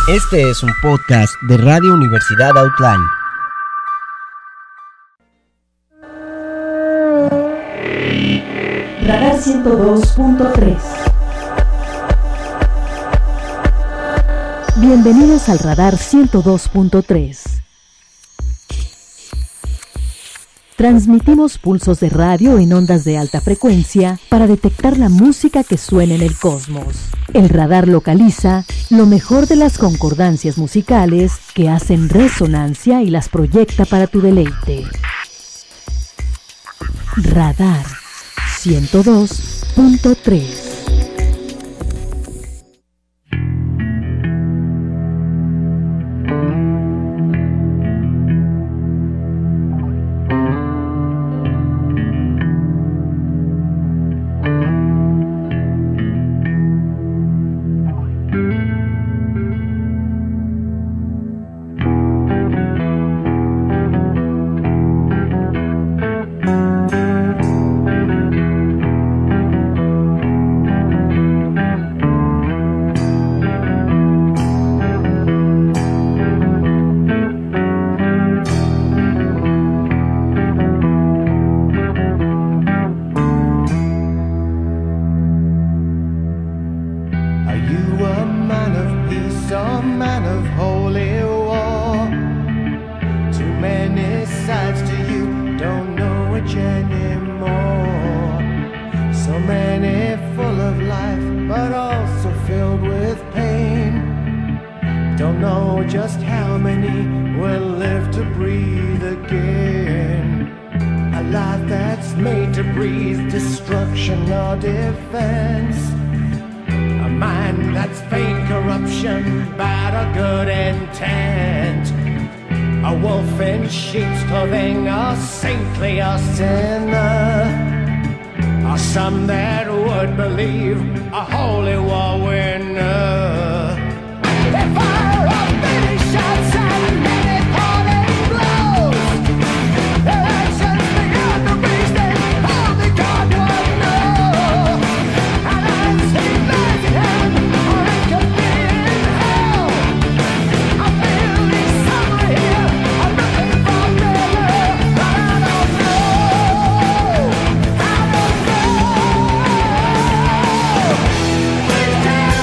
Este es un podcast de Radio Universidad Outline. Radar 102.3. Bienvenidos al Radar 102.3. Transmitimos pulsos de radio en ondas de alta frecuencia para detectar la música que suena en el cosmos. El radar localiza lo mejor de las concordancias musicales que hacen resonancia y las proyecta para tu deleite. Radar 102.3. Down.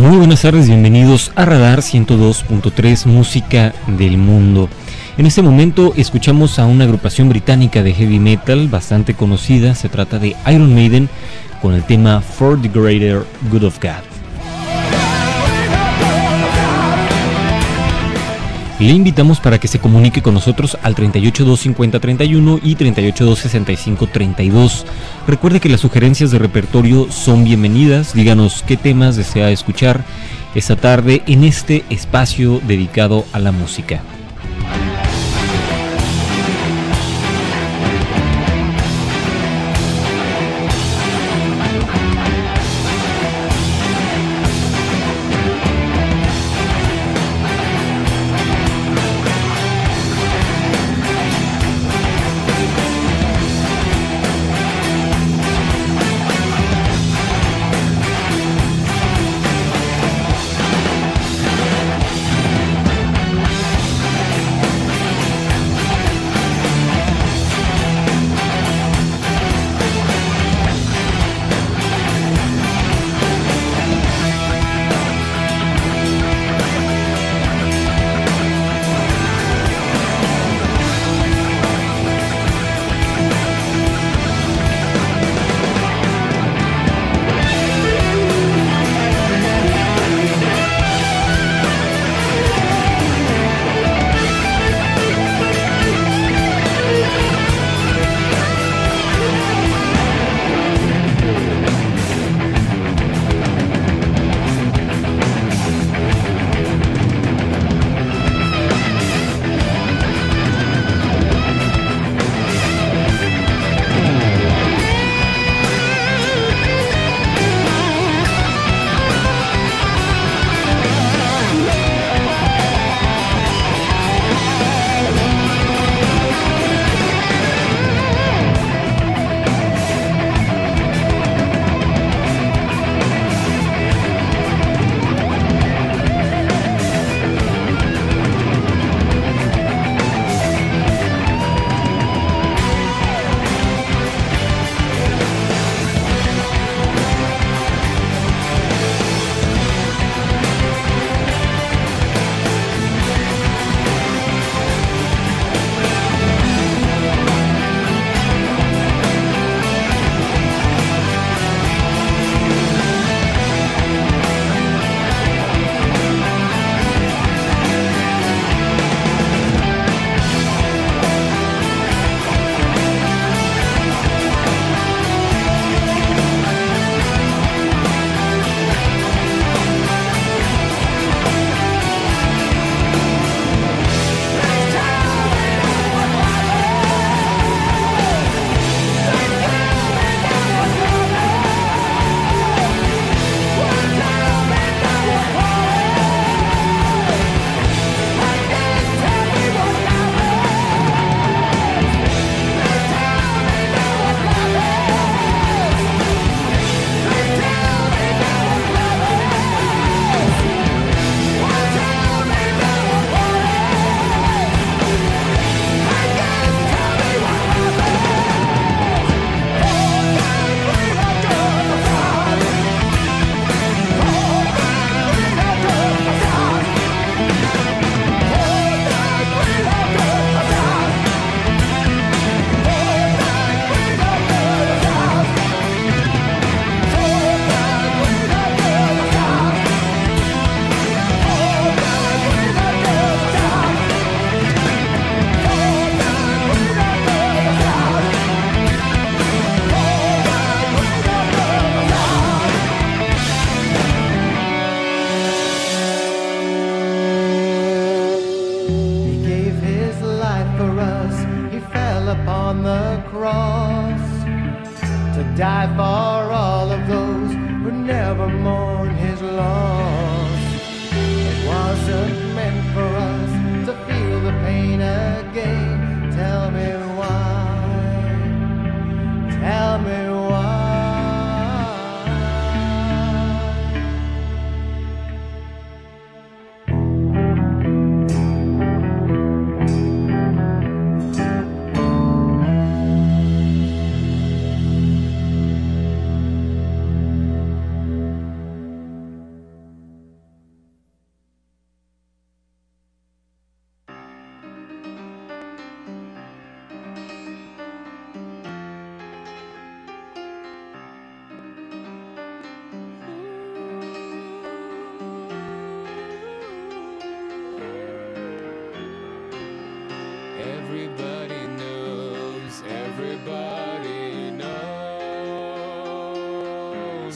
Muy buenas tardes, bienvenidos a Radar 102.3 Música del Mundo. En este momento escuchamos a una agrupación británica de heavy metal bastante conocida, se trata de Iron Maiden con el tema For the Greater Good of God. Le invitamos para que se comunique con nosotros al 3825031 y 3826532. Recuerde que las sugerencias de repertorio son bienvenidas. Díganos qué temas desea escuchar esta tarde en este espacio dedicado a la música.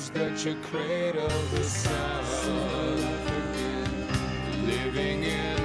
that you cradle the sun, living in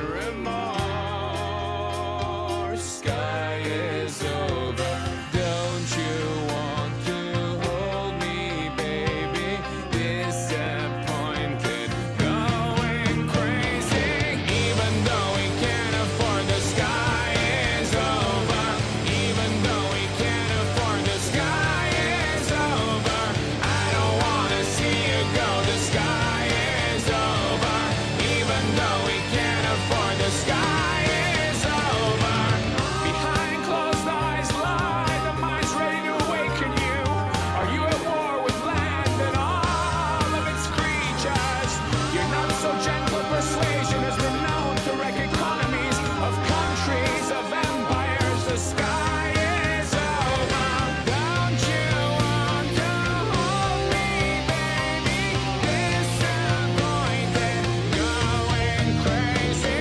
remorse. Sky is over. Don't you want to hold me, baby? Disappointed, going crazy. Even though we can't afford, the sky is over. Even though we can't afford, the sky is over. I don't wanna see you go. The sky is over. Even though we can't afford, the sky is over. Behind closed eyes lie the minds ready to awaken you. Are you at war with land and all of its creatures? Your not so gentle persuasion has been known to wreck economies of countries, of empires. The sky is over. Don't you want to hold me, baby? Disappointed, going crazy.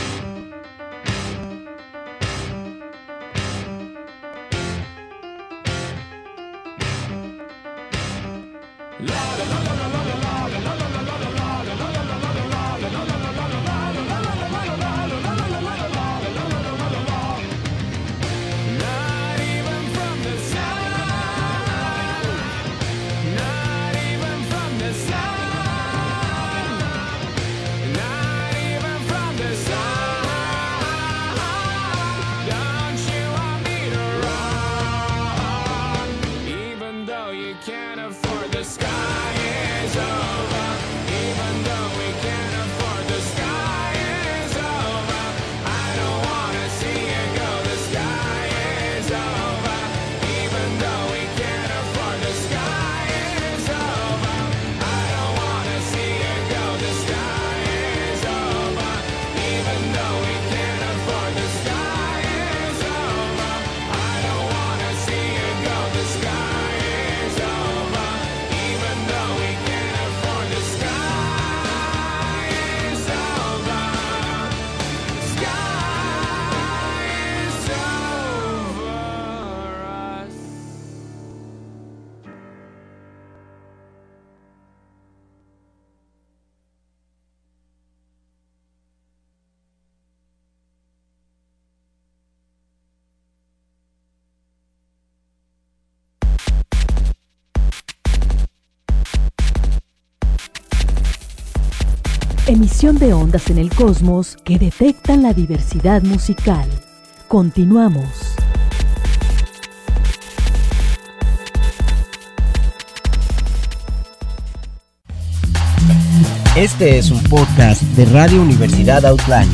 Not even from the sun. Not even from the sun. Not even from the sun. Don't you want me to run? Even though you can't afford, the sky is over. Even though we can't afford, the sky is over. I don't wanna see you go. The sky is over. Even though we can't afford, the sky is over. I don't wanna see you go. The sky is over. Even though we can't afford, the sky is over. I don't wanna see you go. The sky is over. Even though we can't afford, the sky is over. Sky is over us. Emisión de ondas en el cosmos que detectan la diversidad musical. Continuamos. Este es un podcast de Radio Universidad Outland.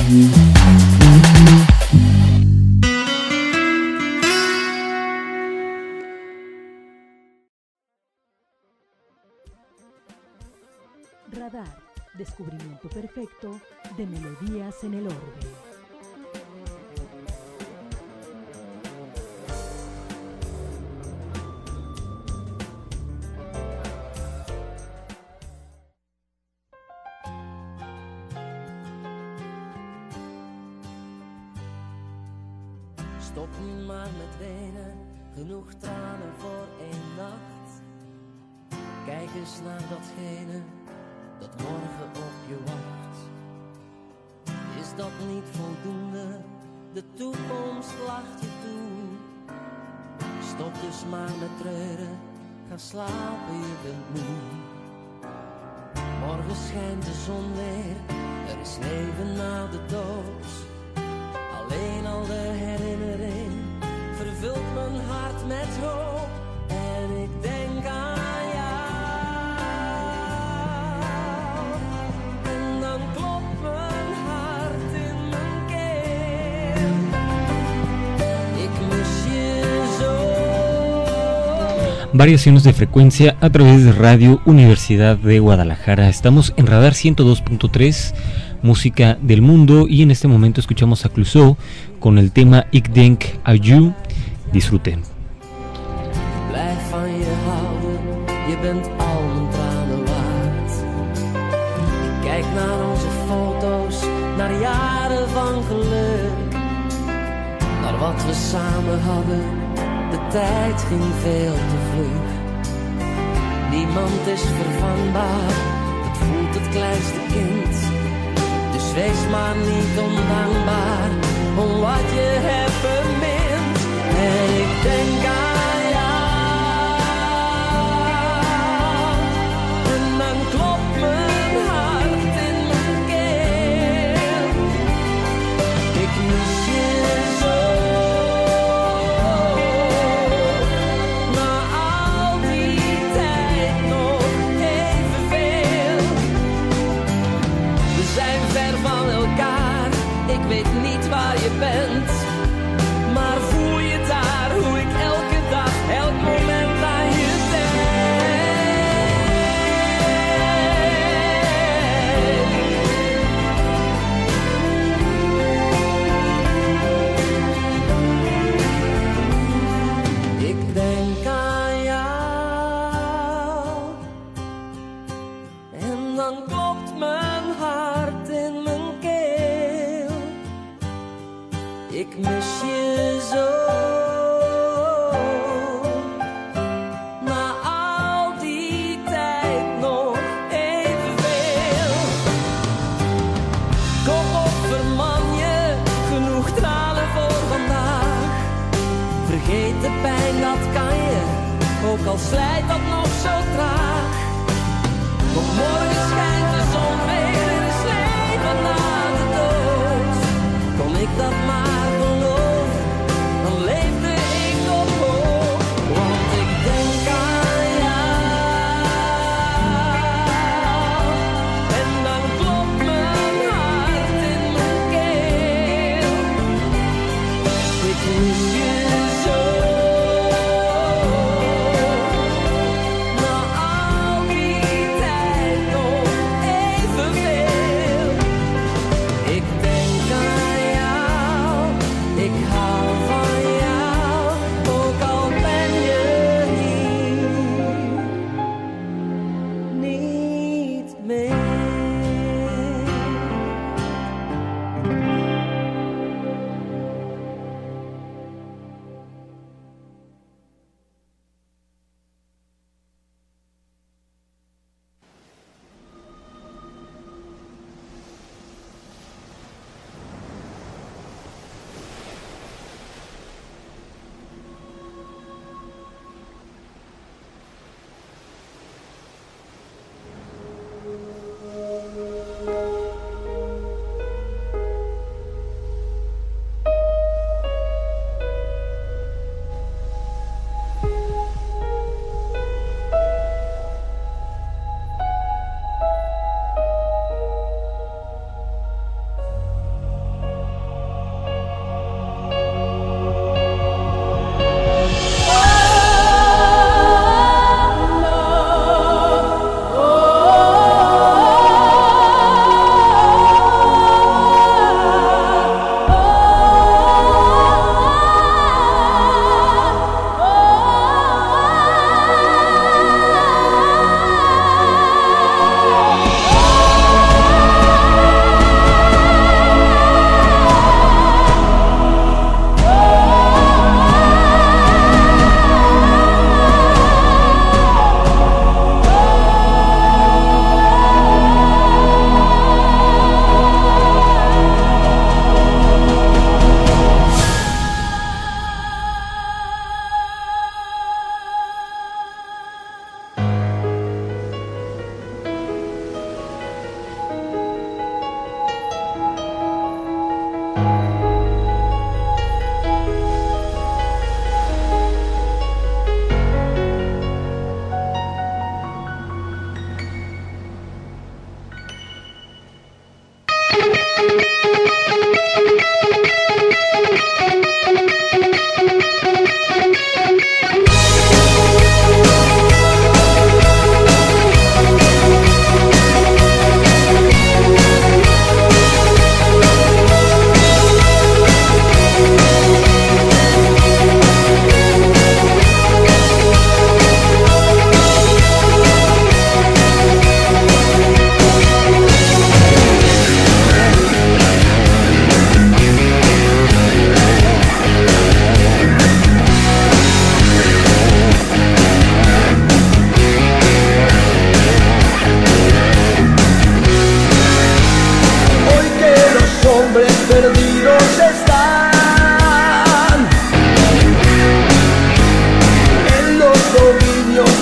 Radar, descubrimiento perfecto de melodías en el orbe. Stop nu maar met wenen, genoeg tranen voor één nacht. Kijk eens naar datgene dat morgen op je wacht. Is dat niet voldoende? De toekomst lacht je toe. Stop dus maar met treuren, ga slapen, je bent moe. Morgen schijnt de zon weer, er is leven na de dood. Alleen al de herinnering vervult mijn hart met hoop. En ik denk aan jou. En dan klopt mijn hart in mijn keel. Ik mis je zo. Variaciones de frecuencia a través de Radio Universidad de Guadalajara. Estamos en Radar 102.3, música del mundo, y en este momento escuchamos a Clouseau con el tema Ik denk aan jou. Disfruten. Blijf van je houden, je bent al mijn tranen waard. Ik kijk naar onze foto's, naar jaren van geluk. Naar wat we samen hadden, de tijd ging veel te vlug. Niemand is vervangbaar, het voelt het kleinste kind. Dus wees maar niet ondankbaar om wat je hebt bemind. En ik denk aan jou, en dan klopt mijn hart in mijn keel. Ik mis je zo, na al die tijd nog evenveel. We zijn ver van elkaar, ik weet niet waar je bent. Maar voel je daar hoe ik elke dag, elk moment aan je denk. Ik denk aan jou, en dan klopt mijn hart in mijn keel. Ik mis je zo, na al die tijd nog evenveel. Kom op, verman je, genoeg tranen voor vandaag. Vergeet de pijn, dat kan je, ook al slijt dat nog zo traag. Want morgen schijnt de zon weer in de slee van na de dood. Kon ik dat maar geloven, dan leefde ik nog hoop. Want ik denk aan jou, en dan klopt mijn hart in mijn keel. Ik mis je zo,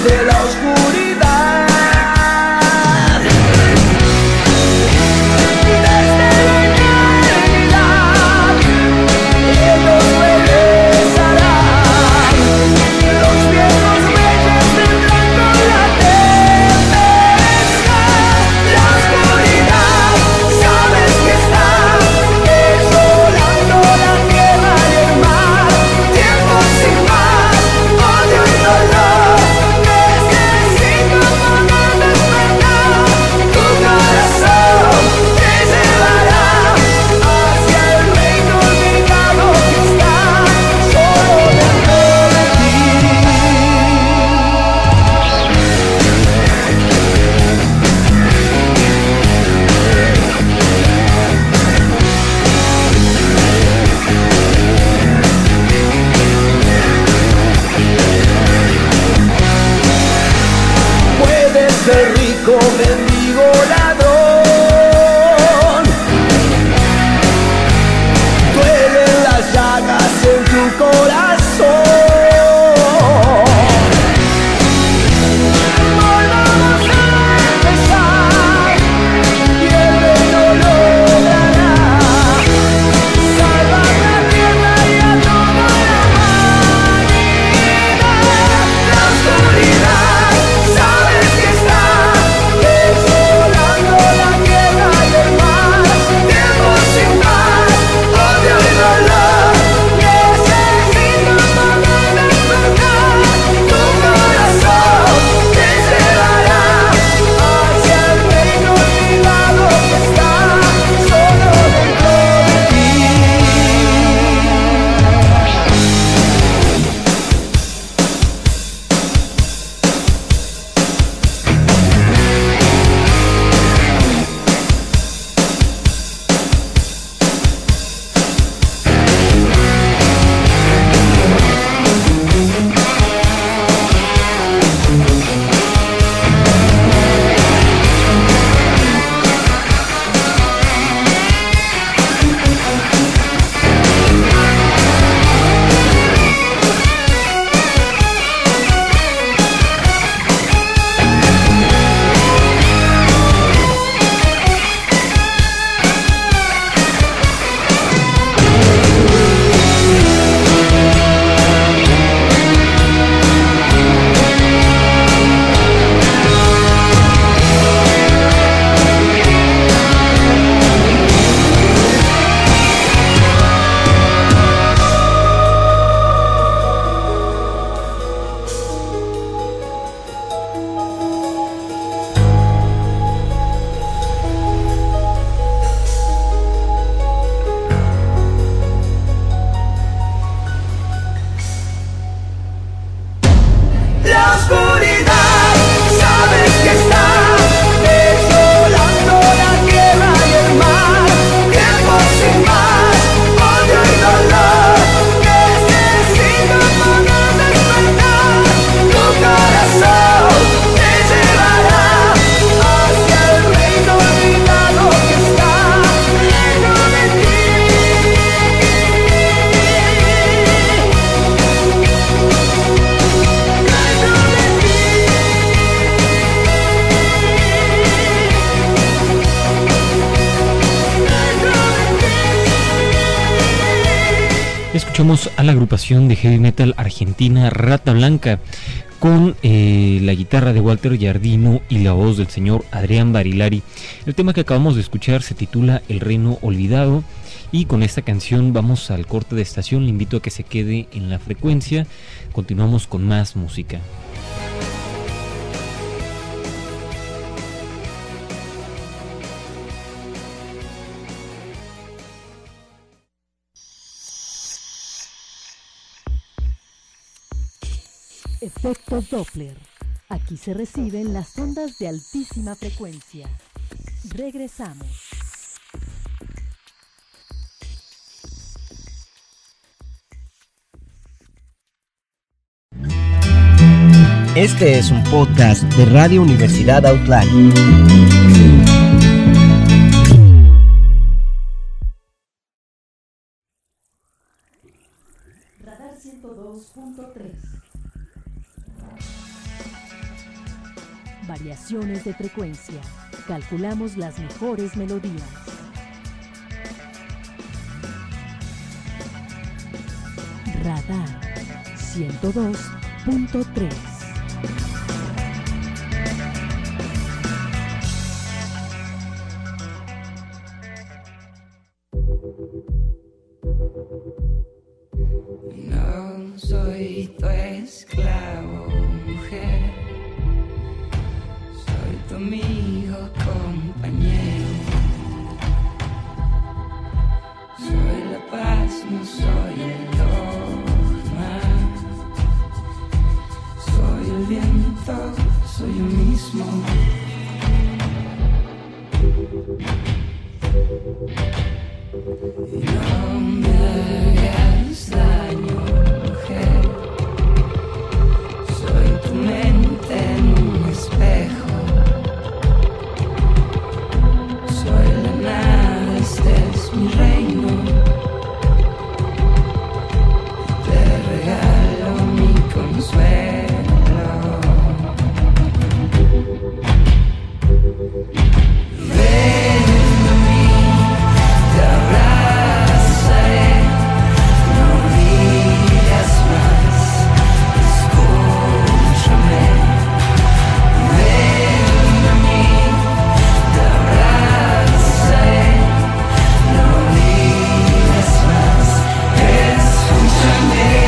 de la oscuridad. Desde la eternidad, ellos regresarán. Los viejos reyes tendrán con la tempestad. La oscuridad, sabes que está desolando la tierra y el mar. Tiempo sin más, odio y dolor. Necesito poder despertar. Tu corazón te llevará hacia el reino olvidado que está solo dentro de ti. Puedes ser rico, mendigo, ladrón. Duelen las llagas en tu corazón. Volvamos a empezar y el reino logrará salvar la tierra y a toda la humanidad. La oscuridad, sabes que está desolando la tierra y el mar. Tiempo sin más, odio y dolor. Necesito poder despertar. Tu corazón te llevará hacia el reino olvidado que está solo dentro de ti. La oscuridad, sabes que está desolando la tierra y el mar. Tiempo sin más, odio y dolor. Necesito poder despertar. Tu corazón te llevará hacia el reino olvidado que está lleno de ti. Escuchamos a la agrupación de heavy metal argentina Rata Blanca con la guitarra de Walter Giardino y la voz del señor Adrián Barilari. El tema que acabamos de escuchar se titula El Reino Olvidado y con esta canción vamos al corte de estación. Le invito a que se quede en la frecuencia. Continuamos con más música. Efectos Doppler. Aquí se reciben las ondas de altísima frecuencia. Regresamos. Este es un podcast de Radio Universidad Outland. Radar 102.3. variaciones de frecuencia. Calculamos las mejores melodías. Radar 102.3. No soy tu esclavo, mujer. Soy tu amigo, compañero. Soy la paz, no soy el dogma. Soy el viento, soy yo mismo. Y no me hagas daño, mujer. Soy tu mente en un espejo. Soy la nada, este es mi reino. Te regalo mi consuelo. Ven a mí, te abrazaré. No digas más, escúchame. Ven a mí, te abrazaré. No digas más, escúchame.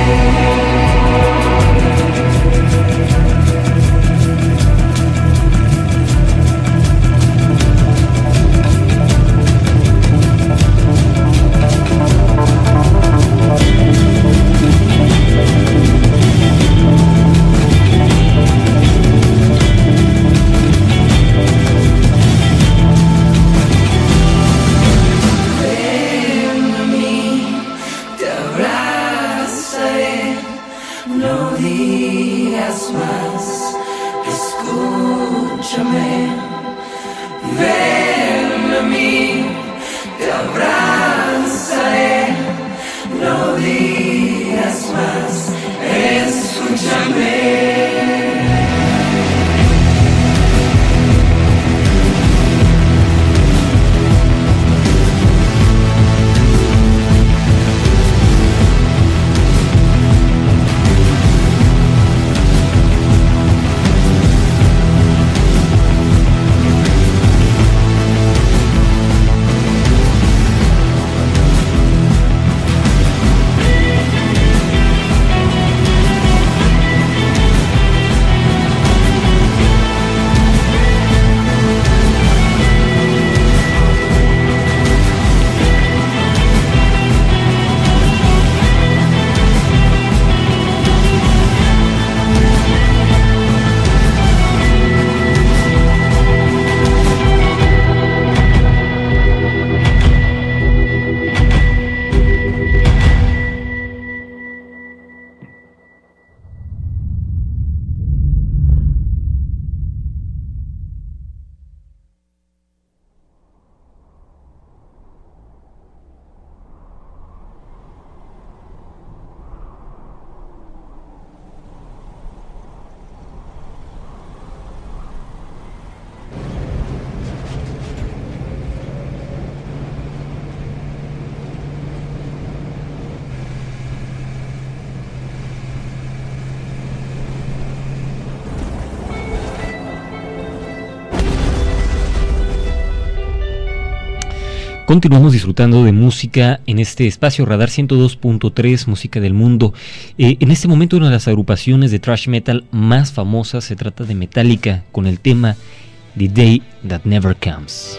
Ven a mí, te abrazaré. No digas más, escúchame. Ven a mí, te abrazaré. No digas más, escúchame. Continuamos disfrutando de música en este espacio Radar 102.3, música del mundo. En este momento una de las agrupaciones de thrash metal más famosas se trata de Metallica con el tema The Day That Never Comes.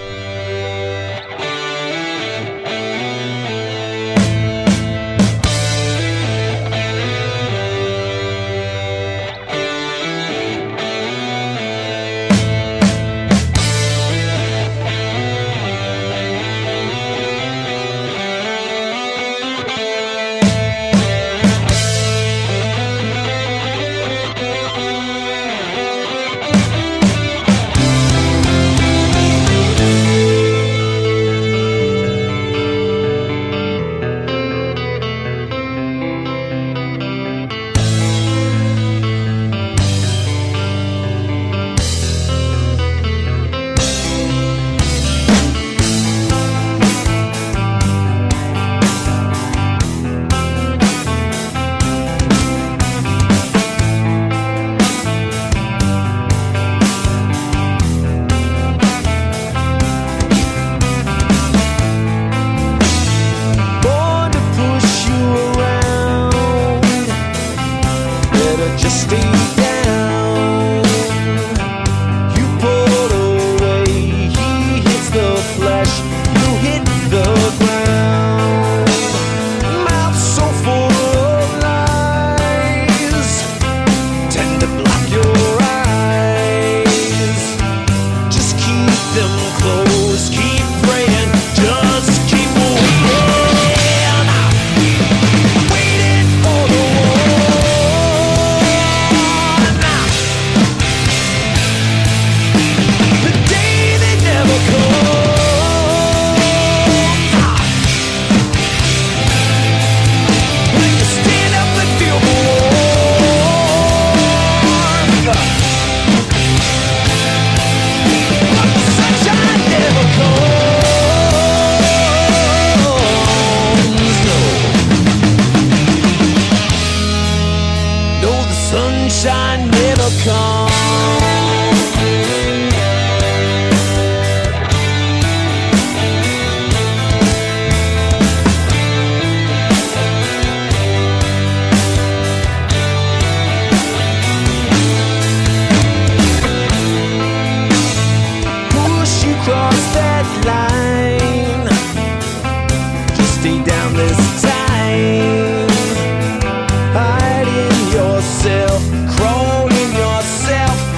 Ven just stay down. You pull away, he hits the flesh, you hit the ground. Mouth so full of lies, tend to block your eyes. Just keep them closed, keep praying, just keep waiting. Waiting for the one. The day they never come. When you stand up and feel the warmth. But the sunshine never comes. No, the sunshine never comes. Push you cross that line. Just stay down this time. Hide in yourself, crawl in yourself.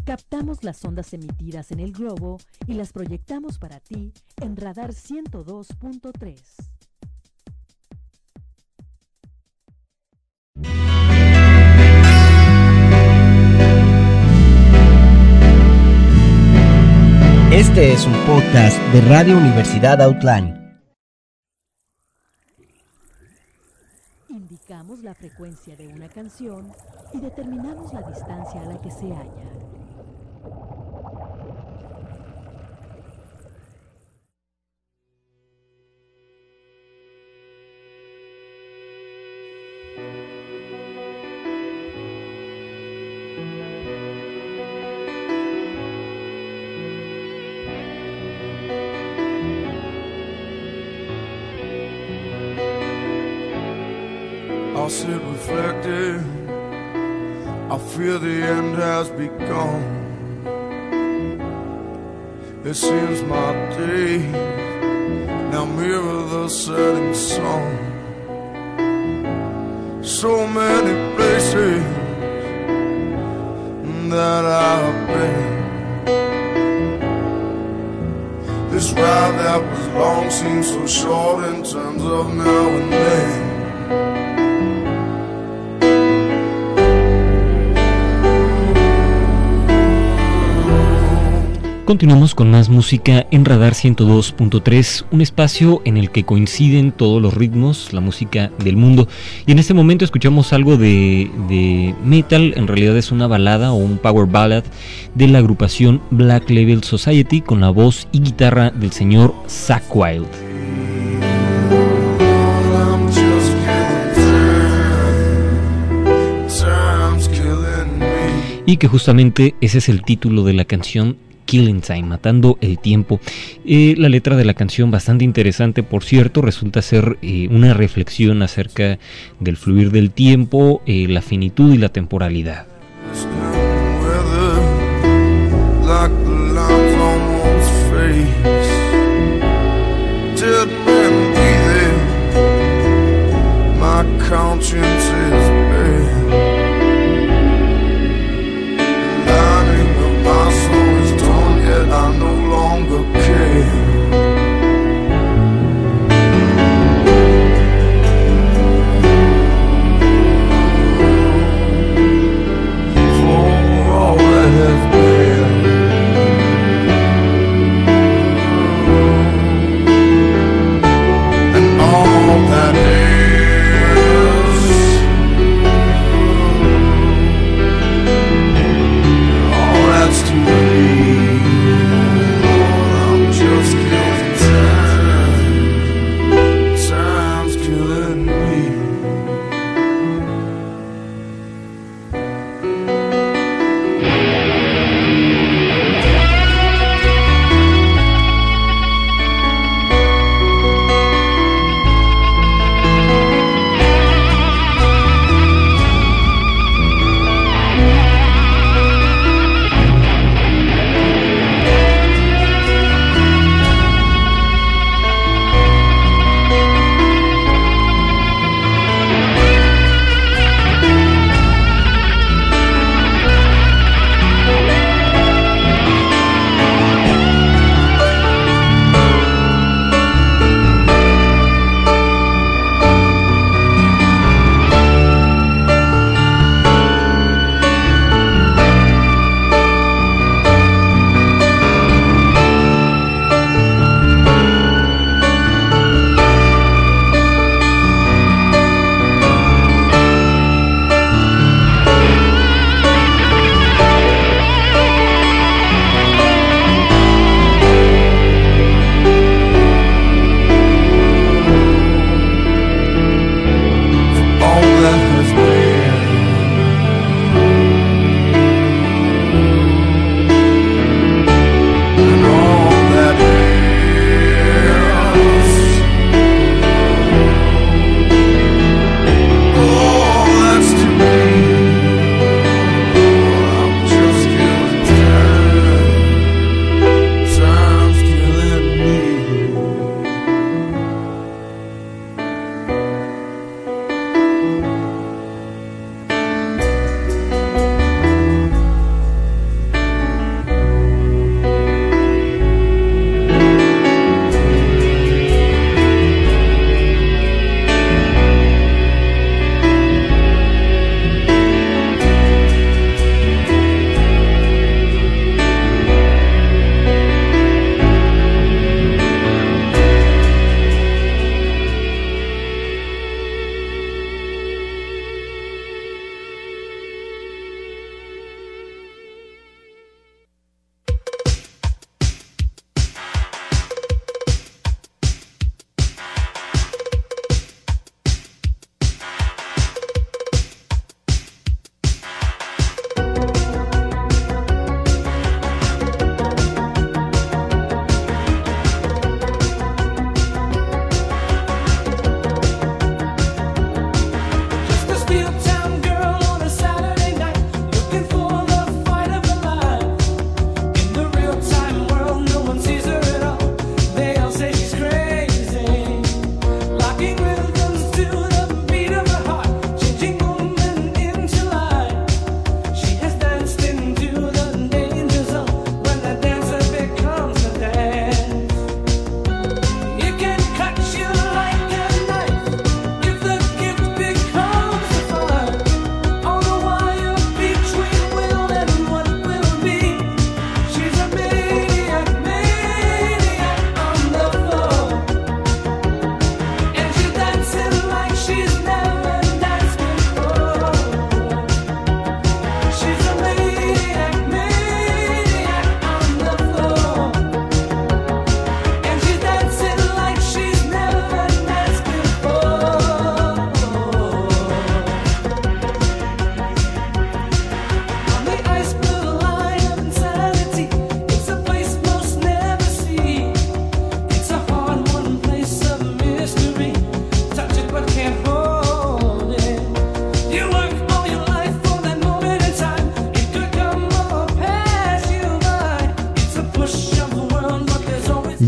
Captamos las ondas emitidas en el globo y las proyectamos para ti en Radar 102.3. Este es un podcast de Radio Universidad Outland. Indicamos la frecuencia de una canción y determinamos la distancia a la que se halla. I sit reflecting, I fear the end has begun. It seems my day now mirror the setting sun. So many places that I've been. This ride that was long seems so short in terms of now and then. Continuamos con más música en Radar 102.3, un espacio en el que coinciden todos los ritmos, la música del mundo. Y en este momento escuchamos algo de metal, en realidad es una balada o un power ballad de la agrupación Black Label Society con la voz y guitarra del señor Zakk Wylde. Y que justamente ese es el título de la canción, Killing Time, matando el tiempo. La letra de la canción, bastante interesante, por cierto, resulta ser una reflexión acerca del fluir del tiempo, la finitud y la temporalidad. I no longer care. For all that has been, and all that is,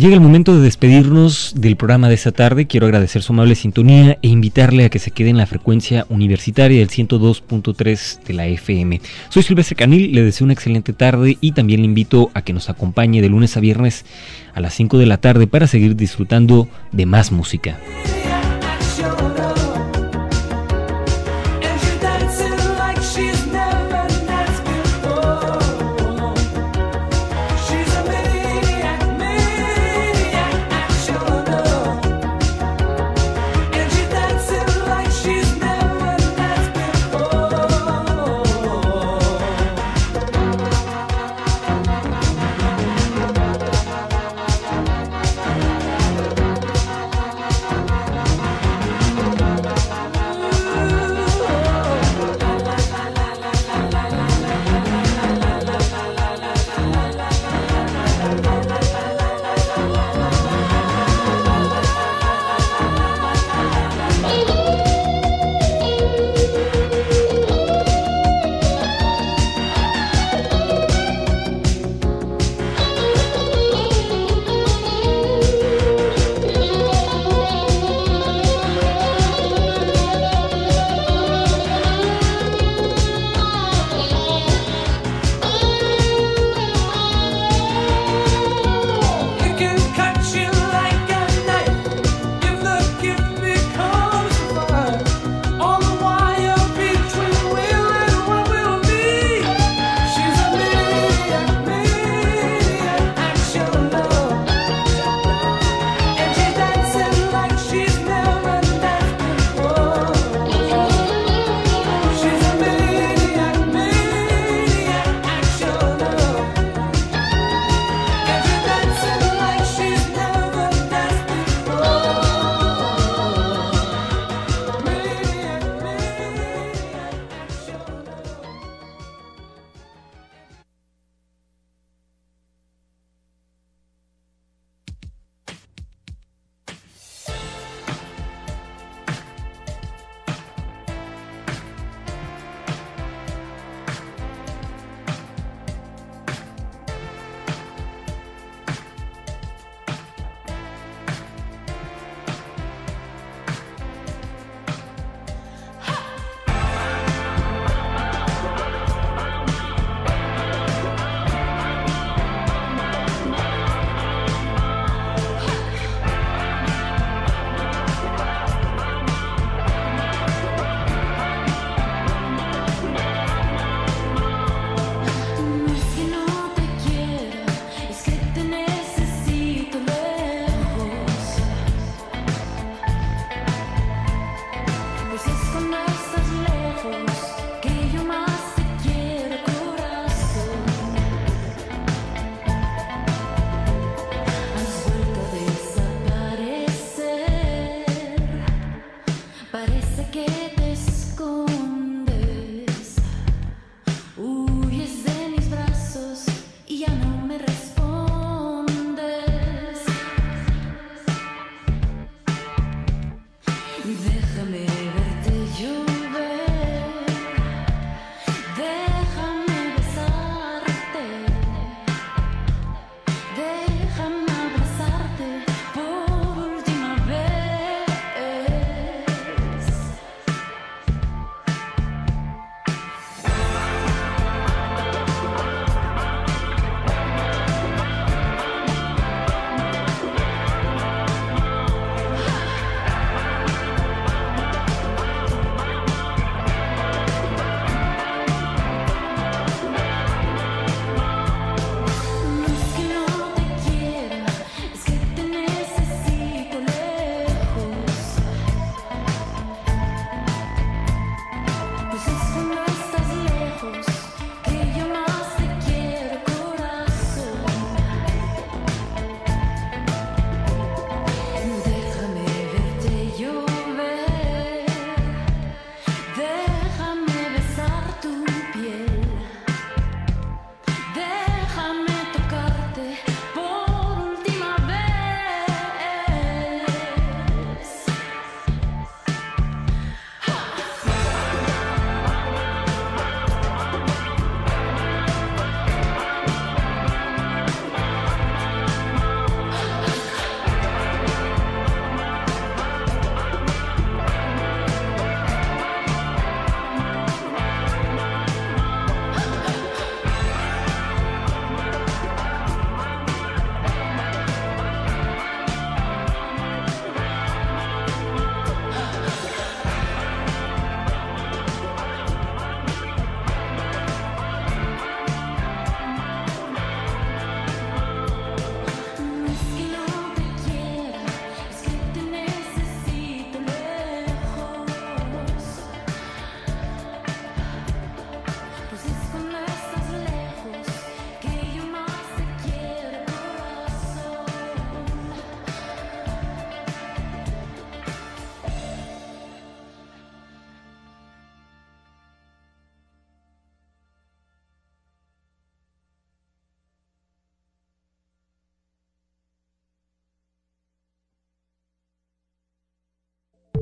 Llega el momento de despedirnos del programa de esta tarde. Quiero agradecer su amable sintonía e invitarle a que se quede en la frecuencia universitaria del 102.3 de la FM. Soy Silvestre Canil, le deseo una excelente tarde y también le invito a que nos acompañe de lunes a viernes a las 5 de la tarde para seguir disfrutando de más música.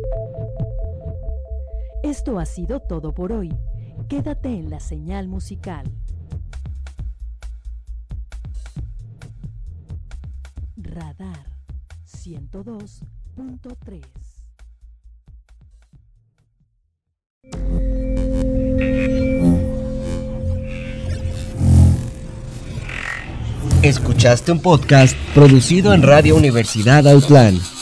Esto ha sido todo por hoy. Quédate en la señal musical. Radar 102.3. Escuchaste un podcast producido en Radio Universidad Autlán.